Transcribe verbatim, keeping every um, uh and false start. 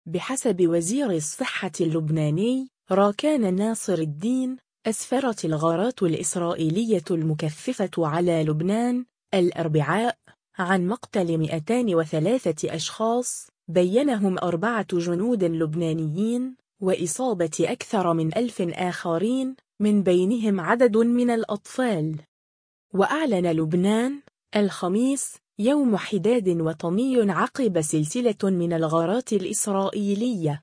بحسب وزير الصحة اللبناني راكان ناصر الدين، أسفرت الغارات الإسرائيلية المكثفة على لبنان الأربعاء عن مقتل مئتين وثلاثة أشخاص بينهم أربعة جنود لبنانيين، وإصابة أكثر من ألف آخرين من بينهم عدد من الأطفال. وأعلن لبنان الخميس يوم حداد وطني عقب سلسلة من الغارات الإسرائيلية